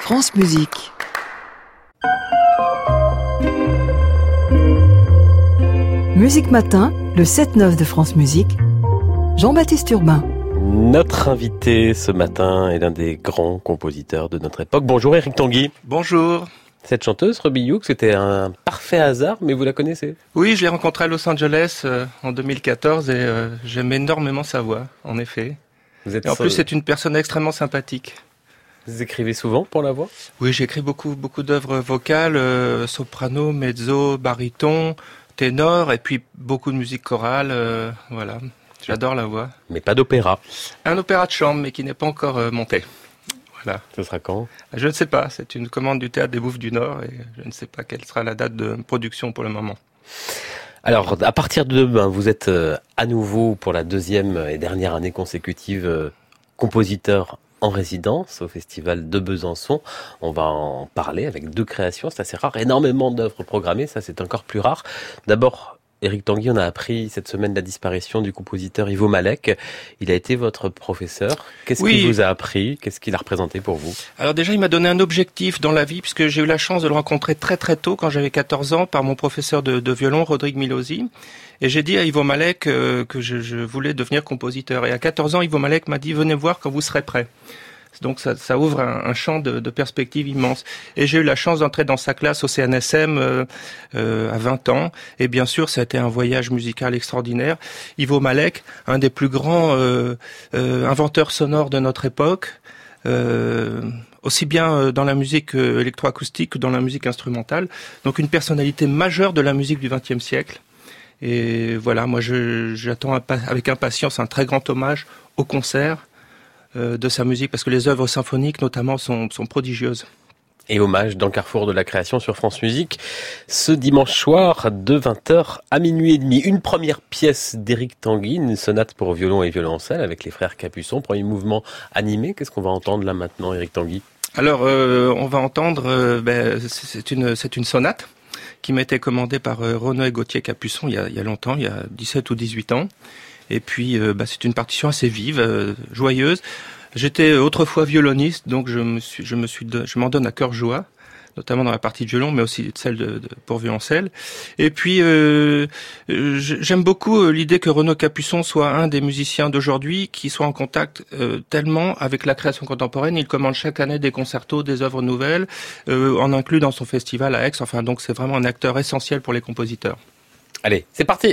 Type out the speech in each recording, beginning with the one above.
France Musique. Musique Matin, le 7-9 de France Musique. Jean-Baptiste Urbain. Notre invité ce matin est l'un des grands compositeurs de notre époque. Bonjour Éric Tanguy. Bonjour. Cette chanteuse, Ruby Hughes, c'était un parfait hasard, mais vous la connaissez? Oui, je l'ai rencontrée à Los Angeles en 2014 et j'aime énormément sa voix, en effet. Et en plus, c'est une personne extrêmement sympathique. Vous écrivez souvent pour la voix? Oui, j'écris beaucoup d'œuvres vocales, soprano, mezzo, baryton, ténor, et puis beaucoup de musique chorale, voilà. J'adore la voix. Mais pas d'opéra? Un opéra de chambre, mais qui n'est pas encore monté. Voilà. Ce sera quand? Je ne sais pas, c'est une commande du Théâtre des Bouffes du Nord, et je ne sais pas quelle sera la date de production pour le moment. Alors, à partir de demain, vous êtes à nouveau, pour la deuxième et dernière année consécutive, compositeur en résidence au Festival de Besançon. On va en parler avec 2 créations, c'est assez rare, énormément d'œuvres programmées, ça c'est encore plus rare. D'abord, Éric Tanguy, on a appris cette semaine la disparition du compositeur Ivo Malek. Il a été votre professeur. Qu'est-ce qu'il vous a appris? Qu'est-ce qu'il a représenté pour vous? Alors déjà, il m'a donné un objectif dans la vie, puisque j'ai eu la chance de le rencontrer très très tôt, quand j'avais 14 ans, par mon professeur de violon, Rodrigue Milosi. Et j'ai dit à Ivo Malek que je voulais devenir compositeur. Et à 14 ans, Ivo Malek m'a dit « Venez voir quand vous serez prêt ». Donc ça ouvre un champ de perspectives immense. Et j'ai eu la chance d'entrer dans sa classe au CNSM à 20 ans. Et bien sûr, ça a été un voyage musical extraordinaire. Ivo Malek, un des plus grands inventeurs sonores de notre époque, aussi bien dans la musique électroacoustique que dans la musique instrumentale. Donc une personnalité majeure de la musique du XXe siècle. Et voilà, moi j'attends avec impatience un très grand hommage au concert de sa musique, parce que les œuvres symphoniques notamment sont prodigieuses. Et hommage dans le carrefour de la création sur France Musique, ce dimanche soir de 20h à minuit et demi. Une première pièce d'Éric Tanguy, une sonate pour violon et violoncelle avec les frères Capuçon, premier mouvement animé. Qu'est-ce qu'on va entendre là maintenant, Éric Tanguy? Alors, on va entendre, c'est une sonate qui m'a été commandée par Renaud et Gauthier Capuçon il y a longtemps, il y a 17 ou 18 ans. Et puis, c'est une partition assez vive, joyeuse. J'étais autrefois violoniste, donc je m'en donne à cœur joie, notamment dans la partie de violon, mais aussi celle pour violoncelle. Et puis, j'aime beaucoup l'idée que Renaud Capuçon soit un des musiciens d'aujourd'hui qui soit en contact tellement avec la création contemporaine. Il commande chaque année des concertos, des œuvres nouvelles, en inclut dans son festival à Aix. Enfin, donc c'est vraiment un acteur essentiel pour les compositeurs. Allez, c'est parti!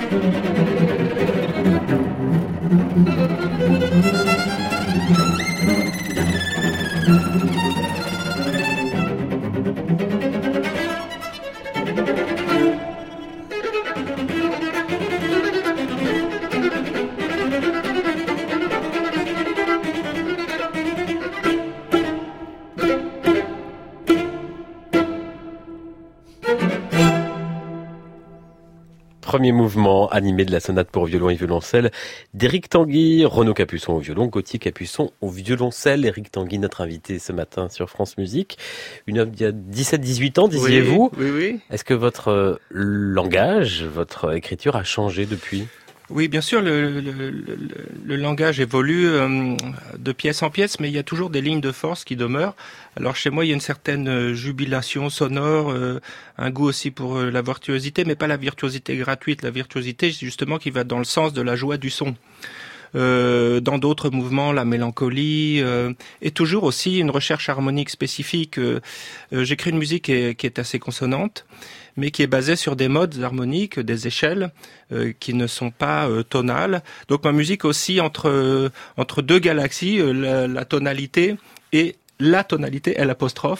Premier mouvement animé de la sonate pour violon et violoncelle d'Éric Tanguy, Renaud Capuçon au violon, Gauthier Capuçon au violoncelle. Éric Tanguy, notre invité ce matin sur France Musique. Une œuvre d'il y a 17-18 ans, disiez-vous. Oui. Est-ce que votre langage, votre écriture a changé depuis ? Oui, bien sûr, le langage évolue de pièce en pièce, mais il y a toujours des lignes de force qui demeurent. Alors chez moi, il y a une certaine jubilation sonore, un goût aussi pour la virtuosité, mais pas la virtuosité gratuite, la virtuosité justement qui va dans le sens de la joie du son. Dans d'autres mouvements, la mélancolie, et toujours aussi une recherche harmonique spécifique. J'écris une musique qui est assez consonante, mais qui est basée sur des modes harmoniques, des échelles, qui ne sont pas tonales. Donc ma musique aussi entre deux galaxies, la tonalité et la tonalité L',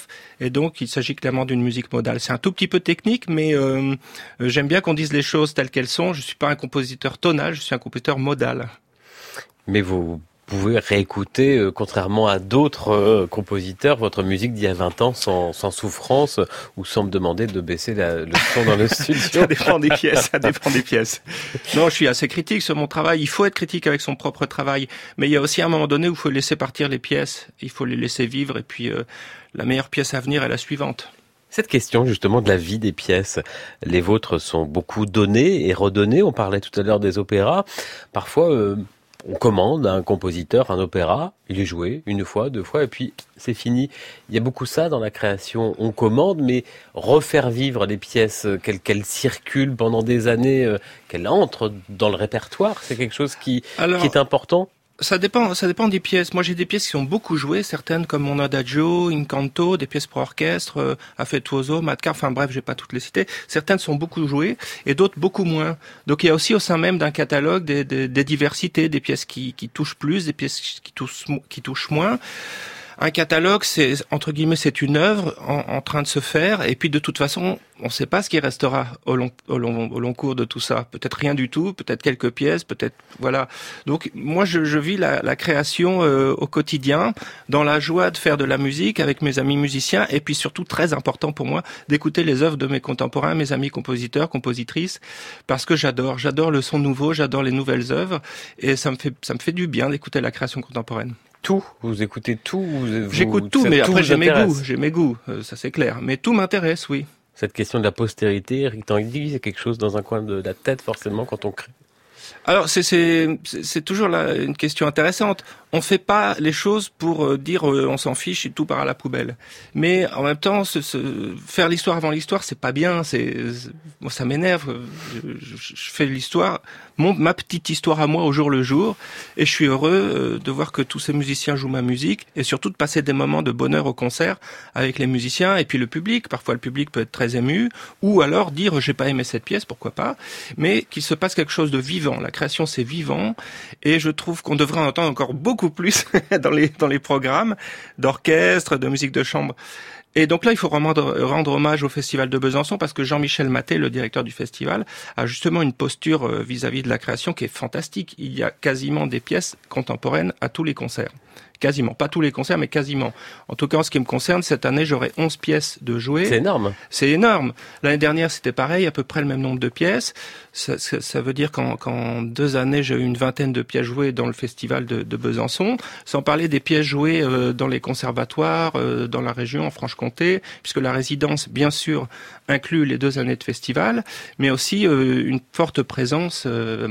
et donc il s'agit clairement d'une musique modale. C'est un tout petit peu technique, mais j'aime bien qu'on dise les choses telles qu'elles sont. Je suis pas un compositeur tonal, je suis un compositeur modal. Mais vous pouvez réécouter, contrairement à d'autres compositeurs, votre musique d'il y a 20 ans sans souffrance ou sans me demander de baisser le son dans le studio. Ça dépend des pièces. Non, je suis assez critique sur mon travail. Il faut être critique avec son propre travail. Mais il y a aussi un moment donné où il faut laisser partir les pièces. Il faut les laisser vivre et puis la meilleure pièce à venir est la suivante. Cette question justement de la vie des pièces, les vôtres sont beaucoup données et redonnées. On parlait tout à l'heure des opéras. Parfois, on commande à un compositeur un opéra, il est joué une fois, deux fois, et puis c'est fini. Il y a beaucoup ça dans la création. On commande, mais refaire vivre les pièces, qu'elles circulent pendant des années, qu'elles entrent dans le répertoire, c'est quelque chose qui est important. Ça dépend des pièces. Moi, j'ai des pièces qui sont beaucoup jouées, certaines comme mon Adagio, Incanto, des pièces pour orchestre, Affettuoso, Madcar, enfin bref, je vais pas toutes les citer. Certaines sont beaucoup jouées et d'autres beaucoup moins. Donc il y a aussi au sein même d'un catalogue des diversités, des pièces qui touchent plus, des pièces qui touchent moins. Un catalogue, c'est entre guillemets, c'est une œuvre en train de se faire, et puis de toute façon, on ne sait pas ce qui restera au long cours de tout ça. Peut-être rien du tout, peut-être quelques pièces, peut-être voilà. Donc moi, je vis la création au quotidien, dans la joie de faire de la musique avec mes amis musiciens, et puis surtout très important pour moi d'écouter les œuvres de mes contemporains, mes amis compositeurs, compositrices, parce que j'adore le son nouveau, j'adore les nouvelles œuvres, et ça me fait du bien d'écouter la création contemporaine. Tout, vous écoutez tout. J'écoute tout, mais après j'ai mes goûts, ça c'est clair. Mais tout m'intéresse, oui. Cette question de la postérité, Éric Tanguy, c'est quelque chose dans un coin de la tête forcément quand on crée. Alors c'est toujours là une question intéressante. On fait pas les choses pour dire on s'en fiche et tout part à la poubelle. Mais en même temps, faire l'histoire avant l'histoire, c'est pas bien. Moi, ça m'énerve. Je fais l'histoire, ma petite histoire à moi au jour le jour, et je suis heureux de voir que tous ces musiciens jouent ma musique, et surtout de passer des moments de bonheur au concert avec les musiciens et puis le public. Parfois, le public peut être très ému, ou alors dire j'ai pas aimé cette pièce, pourquoi pas, mais qu'il se passe quelque chose de vivant. La création, c'est vivant, et je trouve qu'on devrait en entendre encore beaucoup plus dans les programmes d'orchestre, de musique de chambre. Et donc là, il faut vraiment rendre hommage au Festival de Besançon, parce que Jean-Michel Maté, le directeur du festival, a justement une posture vis-à-vis de la création qui est fantastique. Il y a quasiment des pièces contemporaines à tous les concerts. Quasiment. Pas tous les concerts, mais quasiment. En tout cas, en ce qui me concerne, cette année, j'aurai 11 pièces de jouer. C'est énorme. C'est énorme. L'année dernière, c'était pareil, à peu près le même nombre de pièces. Ça veut dire qu'en 2 années, j'ai eu une vingtaine de pièces jouées dans le festival de Besançon, sans parler des pièces jouées dans les conservatoires, dans la région, en Franche-Comté, puisque la résidence, bien sûr, inclut les 2 années de festival, mais aussi une forte présence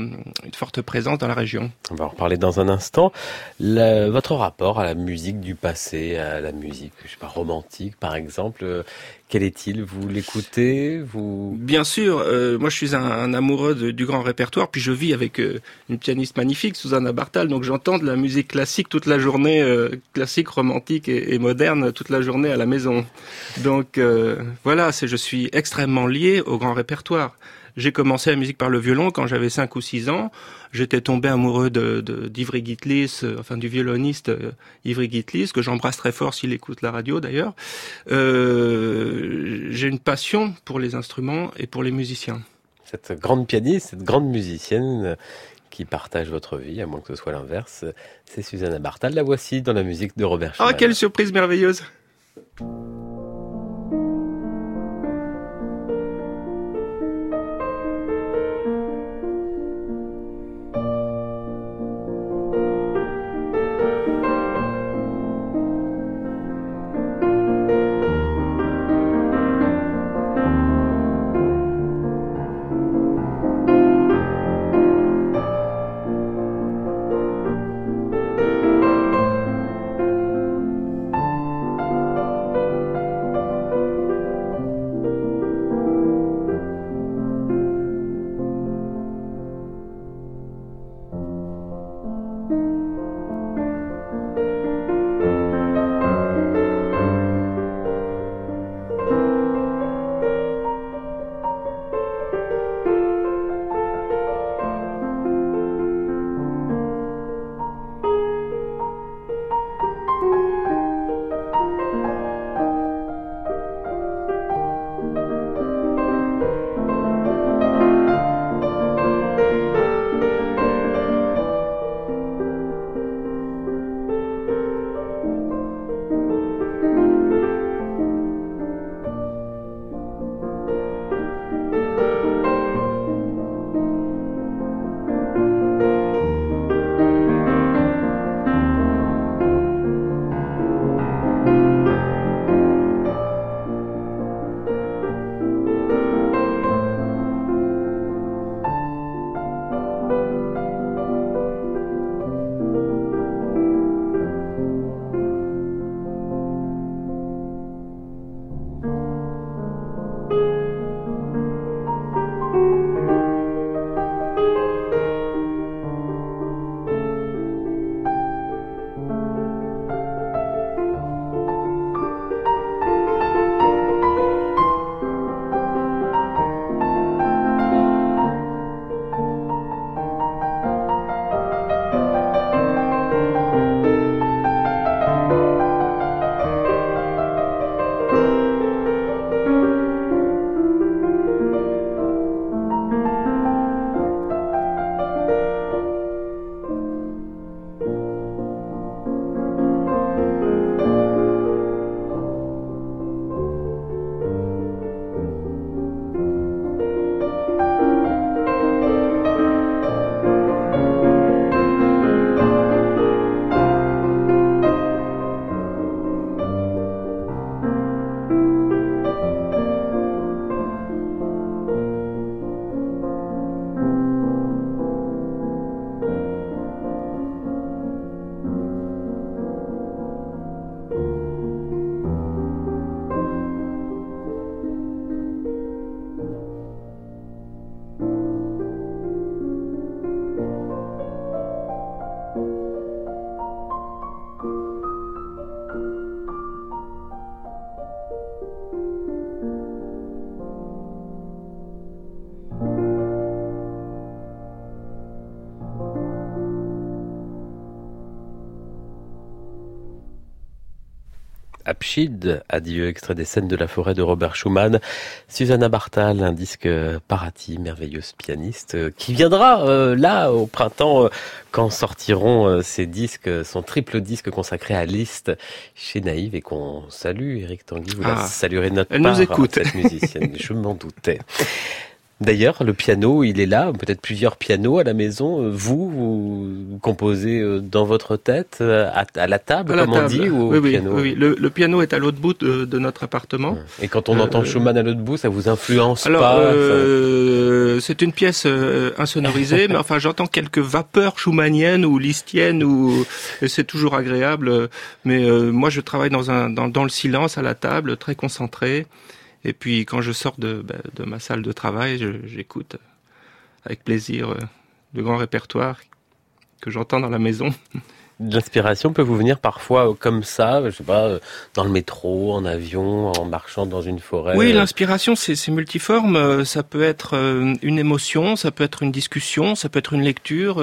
dans la région. On va en reparler dans un instant. Votre rapport à la musique du passé, à la musique, je sais pas, romantique par exemple, quel est-il? Vous l'écoutez? Bien sûr, moi je suis un amoureux du grand répertoire, puis je vis avec une pianiste magnifique, Susanna Bartal, donc j'entends de la musique classique toute la journée, classique, romantique et moderne toute la journée à la maison. Donc voilà, je suis extrêmement lié au grand répertoire. J'ai commencé la musique par le violon quand j'avais 5 ou 6 ans. J'étais tombé amoureux d'Ivry Gitlis, du violoniste Ivry Gitlis, que j'embrasse très fort s'il écoute la radio d'ailleurs. J'ai une passion pour les instruments et pour les musiciens. Cette grande pianiste, cette grande musicienne qui partage votre vie, à moins que ce soit l'inverse, c'est Susanna Bartal. La voici dans la musique de Robert Schumann. Oh, quelle surprise merveilleuse! Abschied, adieu, extrait des scènes de la forêt de Robert Schumann. Susanna Bartal, un disque Parati, merveilleuse pianiste, qui viendra là au printemps quand sortiront ces disques, son triple disque consacré à Liszt chez Naïve et qu'on salue. Éric Tanguy, vous la saluerez de notre part. Elle nous écoute. Cette musicienne, je m'en doutais. D'ailleurs, le piano, il est là, peut-être plusieurs pianos à la maison. Vous composez dans votre tête, à la table, comme on dit, ou au piano? Oui. Le piano est à l'autre bout de notre appartement. Et quand on entend Schumann à l'autre bout, ça vous influence alors, pas c'est une pièce insonorisée, mais enfin, j'entends quelques vapeurs schumanniennes ou lisztiennes, et c'est toujours agréable. Mais moi, je travaille dans le silence à la table, très concentré. Et puis quand je sors de ma salle de travail, j'écoute avec plaisir le grand répertoire que j'entends dans la maison. L'inspiration peut vous venir parfois comme ça, je sais pas, dans le métro, en avion, en marchant dans une forêt. Oui, l'inspiration, c'est multiforme. Ça peut être une émotion, ça peut être une discussion, ça peut être une lecture,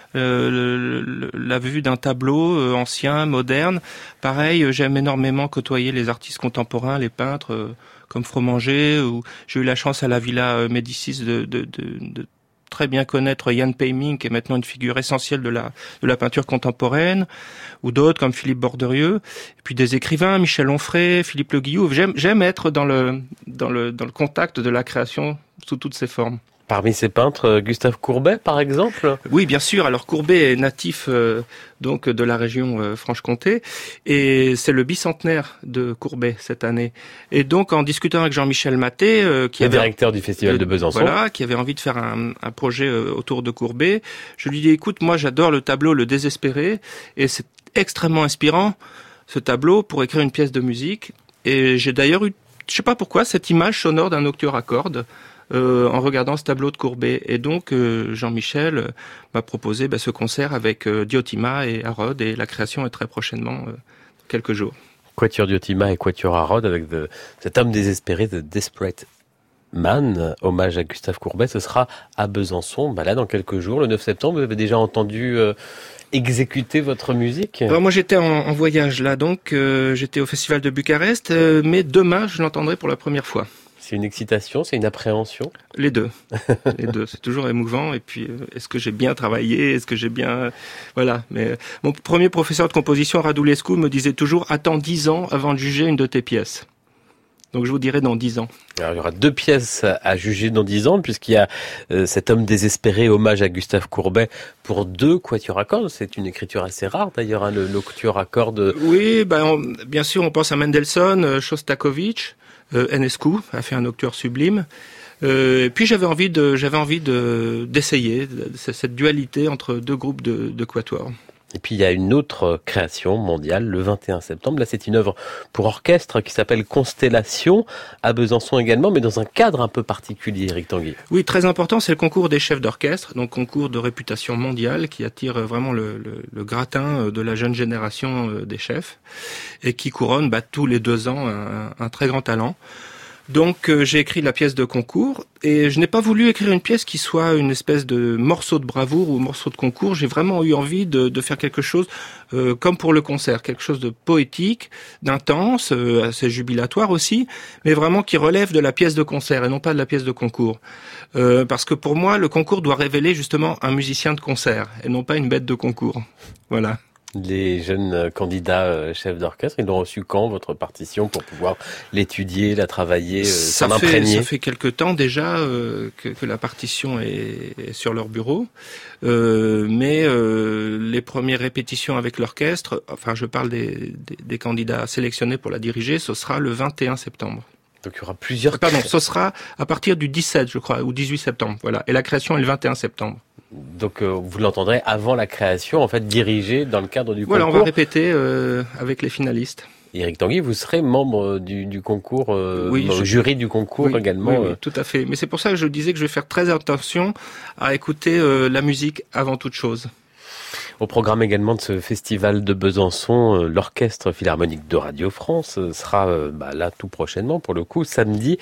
la vue d'un tableau ancien, moderne. Pareil, j'aime énormément côtoyer les artistes contemporains, les peintres comme Fromanger. Ou j'ai eu la chance à la Villa Médicis de très bien connaître Jan Peiming, qui est maintenant une figure essentielle de la peinture contemporaine, ou d'autres comme Philippe Borderieux, et puis des écrivains, Michel Onfray, Philippe Le Guillou. J'aime être dans le contact de la création sous toutes ses formes. Parmi ces peintres, Gustave Courbet, par exemple? Oui, bien sûr. Alors Courbet est natif donc de la région Franche-Comté, et c'est le bicentenaire de Courbet cette année. Et donc, en discutant avec Jean-Michel Maté, qui est directeur du Festival de Besançon, voilà, qui avait envie de faire un projet autour de Courbet, je lui dis écoute, moi j'adore le tableau Le Désespéré, et c'est extrêmement inspirant ce tableau pour écrire une pièce de musique. Et j'ai d'ailleurs eu, je sais pas pourquoi, cette image sonore d'un octuor à cordes. En regardant ce tableau de Courbet. Et donc, Jean-Michel m'a proposé ce concert avec Diotima et Harrod, et la création est très prochainement, quelques jours. Quatuor Diotima et Quatuor Harrod, avec cet homme désespéré de Desperate Man, hommage à Gustave Courbet. Ce sera à Besançon, là dans quelques jours, le 9 septembre. Vous avez déjà entendu exécuter votre musique? Alors moi j'étais en voyage là, donc j'étais au Festival de Bucarest, mais demain je l'entendrai pour la première fois. C'est une excitation, c'est une appréhension? Les deux. Les deux. C'est toujours émouvant. Et puis, est-ce que j'ai bien travaillé? Est-ce que j'ai bien... Voilà. Mais mon premier professeur de composition, Radulescu, me disait toujours « Attends 10 ans avant de juger une de tes pièces ». Donc, je vous dirai dans 10 ans. Alors, il y aura 2 pièces à juger dans 10 ans, puisqu'il y a cet homme désespéré, hommage à Gustave Courbet, pour 2 quatuors à cordes. C'est une écriture assez rare, d'ailleurs, le quatuor à cordes. Oui, bien sûr, on pense à Mendelssohn, Shostakovich. Enescu a fait un octuor sublime. Puis j'avais envie d'essayer cette dualité entre 2 groupes de quatuors. Et puis il y a une autre création mondiale le 21 septembre. Là, c'est une œuvre pour orchestre qui s'appelle Constellation, à Besançon également, mais dans un cadre un peu particulier, Éric Tanguy. Oui, très important, c'est le concours des chefs d'orchestre, donc concours de réputation mondiale qui attire vraiment le gratin de la jeune génération des chefs, et qui couronne tous les 2 ans un très grand talent. Donc j'ai écrit la pièce de concours, et je n'ai pas voulu écrire une pièce qui soit une espèce de morceau de bravoure ou morceau de concours. J'ai vraiment eu envie de faire quelque chose comme pour le concert, quelque chose de poétique, d'intense, assez jubilatoire aussi, mais vraiment qui relève de la pièce de concert et non pas de la pièce de concours. Parce que pour moi, le concours doit révéler justement un musicien de concert et non pas une bête de concours. Voilà. Les jeunes candidats chefs d'orchestre, ils l'ont reçu quand, votre partition, pour pouvoir l'étudier, la travailler, s'en imprégner? Ça fait quelque temps déjà que la partition est sur leur bureau, mais les premières répétitions avec l'orchestre, enfin je parle des candidats sélectionnés pour la diriger, ce sera le 21 septembre. Donc il y aura plusieurs... Pardon, ce sera à partir du 17, je crois, ou 18 septembre, voilà. Et la création est le 21 septembre. Donc vous l'entendrez avant la création, en fait, dirigée dans le cadre du concours. Voilà, on va répéter avec les finalistes. Éric Tanguy, vous serez membre du concours, oui, jury du concours également. Oui, tout à fait. Mais c'est pour ça que je disais que je vais faire très attention à écouter la musique avant toute chose. Au programme également de ce festival de Besançon, l'Orchestre Philharmonique de Radio France sera là tout prochainement, pour le coup, samedi,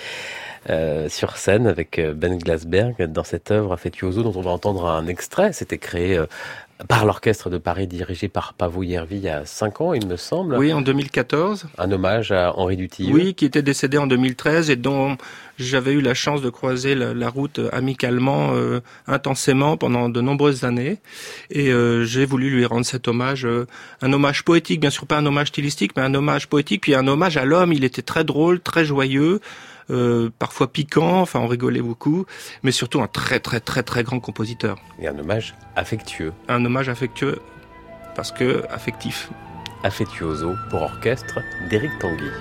sur scène avec Ben Glasberg dans cette œuvre Affettuoso dont on va entendre un extrait. C'était créé par l'Orchestre de Paris, dirigé par Pavot Yervi il y a 5 ans, il me semble. Oui, en 2014. Un hommage à Henri Dutilleux. Oui, qui était décédé en 2013 et dont j'avais eu la chance de croiser la route amicalement, intensément pendant de nombreuses années. Et j'ai voulu lui rendre cet hommage, un hommage poétique, bien sûr pas un hommage stylistique, mais un hommage poétique, puis un hommage à l'homme. Il était très drôle, très joyeux, parfois piquant, enfin on rigolait beaucoup, mais surtout un très très très très grand compositeur. Et un hommage affectueux. Un hommage affectueux, parce que affectif. Affettuoso pour orchestre d'Éric Tanguy.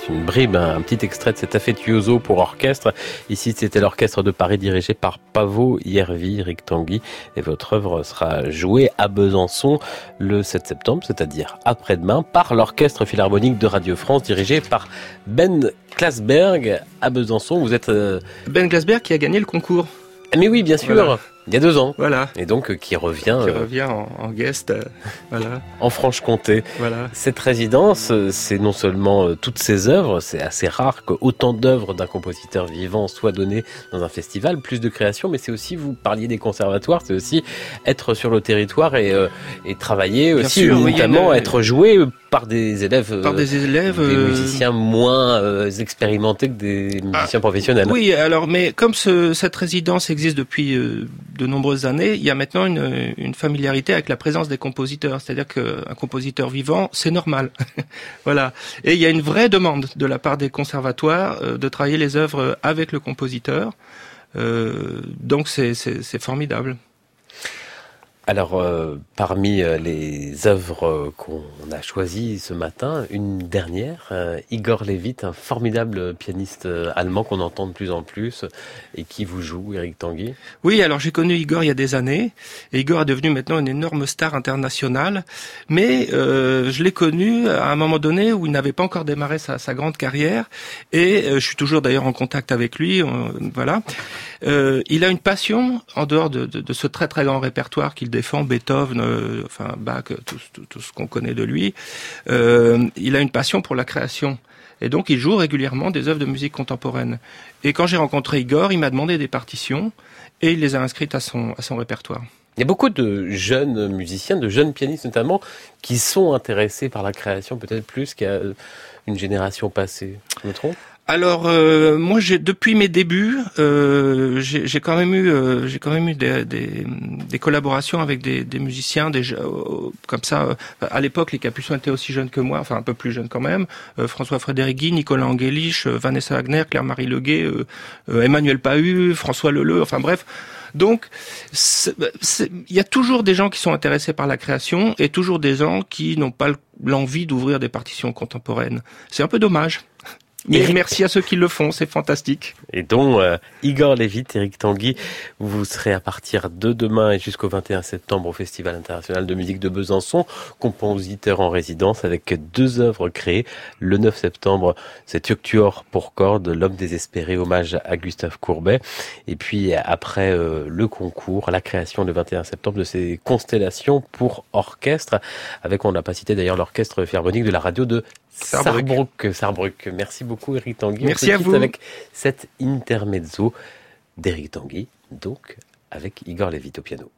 une bribe, un petit extrait de cet affettuoso pour orchestre. Ici, c'était l'orchestre de Paris dirigé par Paavo Järvi, Eric Tanguy. Et votre œuvre sera jouée à Besançon le 7 septembre, c'est-à-dire après-demain, par l'Orchestre Philharmonique de Radio France dirigé par Ben Klasberg à Besançon. Vous êtes... Ben Klasberg qui a gagné le concours. Mais oui, bien sûr, voilà. Il y a 2 ans. Voilà. Et donc qui revient en guest, voilà. En Franche-Comté. Voilà. Cette résidence, c'est non seulement toutes ses œuvres, c'est assez rare qu'autant d'œuvres d'un compositeur vivant soient données dans un festival, plus de création, mais c'est aussi, vous parliez des conservatoires, c'est aussi être sur le territoire et travailler bien aussi, sûr, notamment être joué par des élèves, des musiciens moins expérimentés que des musiciens professionnels. Oui, alors, mais comme cette résidence existe depuis de nombreuses années, il y a maintenant une familiarité avec la présence des compositeurs. C'est-à-dire qu'un compositeur vivant, c'est normal. Voilà. Et il y a une vraie demande de la part des conservatoires de travailler les œuvres avec le compositeur. Donc c'est formidable. Alors, parmi les œuvres qu'on a choisies ce matin, une dernière, Igor Levit, un formidable pianiste allemand qu'on entend de plus en plus et qui vous joue, Eric Tanguy. Oui, alors j'ai connu Igor il y a des années, et Igor est devenu maintenant une énorme star internationale, mais je l'ai connu à un moment donné où il n'avait pas encore démarré sa grande carrière, et je suis toujours d'ailleurs en contact avec lui, voilà. Il a une passion, en dehors de ce très très grand répertoire qu'il défend, Beethoven, Bach, tout ce qu'on connaît de lui, il a une passion pour la création. Et donc il joue régulièrement des œuvres de musique contemporaine. Et quand j'ai rencontré Igor, il m'a demandé des partitions, et il les a inscrites à son répertoire. Il y a beaucoup de jeunes musiciens, de jeunes pianistes notamment, qui sont intéressés par la création peut-être plus qu'à une génération passée. Je me trompe ? Alors moi depuis mes débuts j'ai quand même eu des collaborations avec des musiciens comme ça. À l'époque les Capucins étaient aussi jeunes que moi, enfin un peu plus jeunes quand même. François Frédéric Guy, Nicolas Angelich, Vanessa Wagner, Claire-Marie Leguet, Emmanuel Pahu, François Leleu, enfin bref. Donc, il y a toujours des gens qui sont intéressés par la création et toujours des gens qui n'ont pas l'envie d'ouvrir des partitions contemporaines. C'est un peu dommage. Mais merci à ceux qui le font, c'est fantastique. Et dont Igor Levit, Eric Tanguy, vous serez à partir de demain et jusqu'au 21 septembre au Festival international de musique de Besançon, compositeur en résidence avec 2 œuvres créées. Le 9 septembre, c'est Tuctuor pour cordes, L'homme désespéré, hommage à Gustave Courbet. Et puis après le concours, la création le 21 septembre de ces constellations pour orchestre, avec, on n'a pas cité d'ailleurs, l'orchestre philharmonique de la radio de Sarrebruck. Merci beaucoup Eric Tanguy. Merci à vous. Avec cet intermezzo d'Eric Tanguy, donc avec Igor Levit au piano.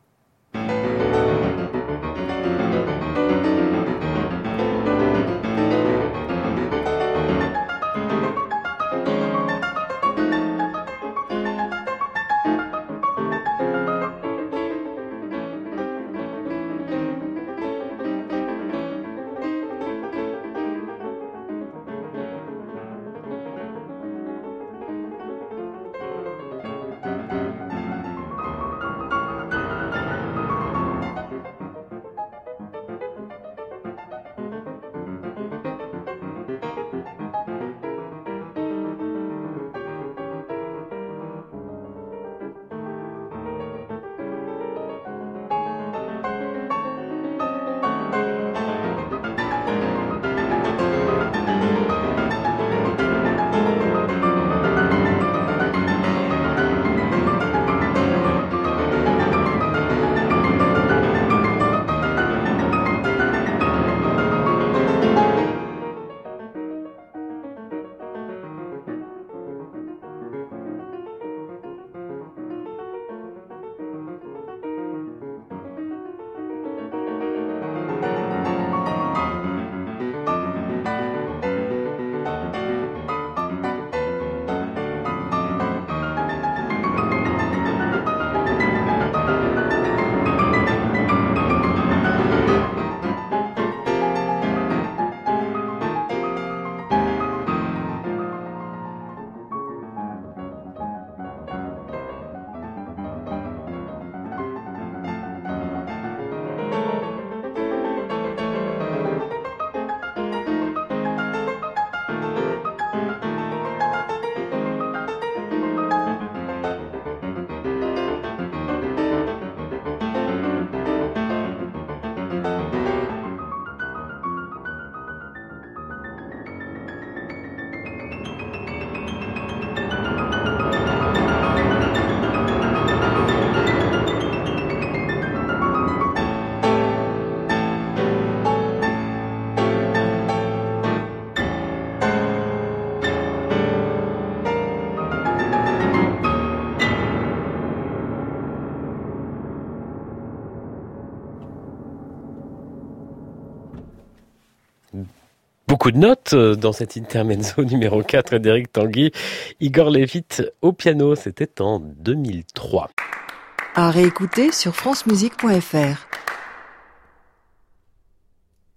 Beaucoup de notes dans cet intermezzo numéro 4 d'Éric Tanguy. Igor Levit au piano, c'était en 2003. À réécouter sur francemusique.fr.